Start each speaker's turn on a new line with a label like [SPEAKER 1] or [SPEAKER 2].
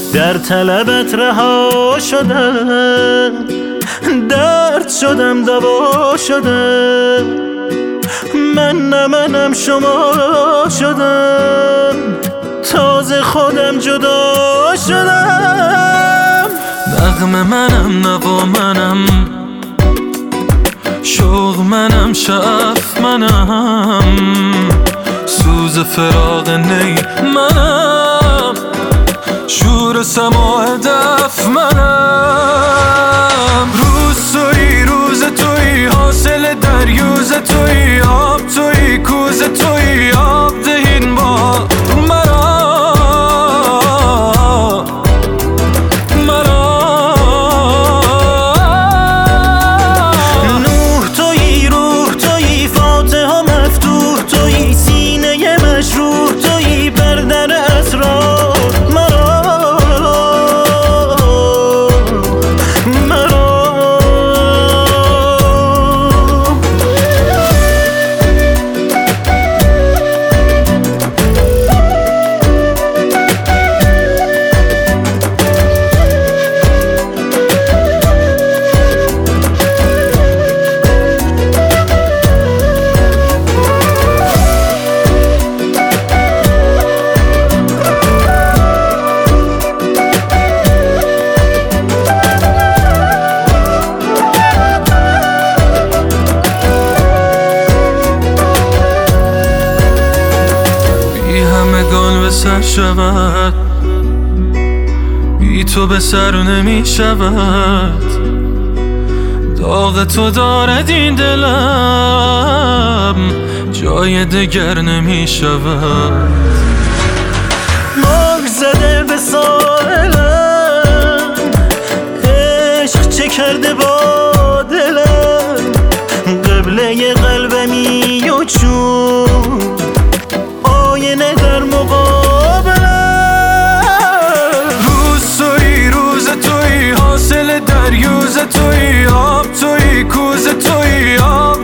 [SPEAKER 1] در طلبت رها شدم، درد شدم دوا شدم، منم شما شدم، تازه خودم جدا شدم.
[SPEAKER 2] نغمه منم نوا منم، شوق منم شعف منم، سوز فراق نی منم، شور سماع دف منم. روز توی روز توی حاصل دریوز توی، آب توی کوز توی، آب دهین با سر شود، بی تو به سر نمی شود، داغ تو دارد این دلم، جای دگر نمی شود.
[SPEAKER 1] مار زده به ساحلم، عشق چه کرده با دلم، قبله قلبمی و چون آینه در مقابلم.
[SPEAKER 2] حاصل دریوز توی، آب توی کوز توی، آب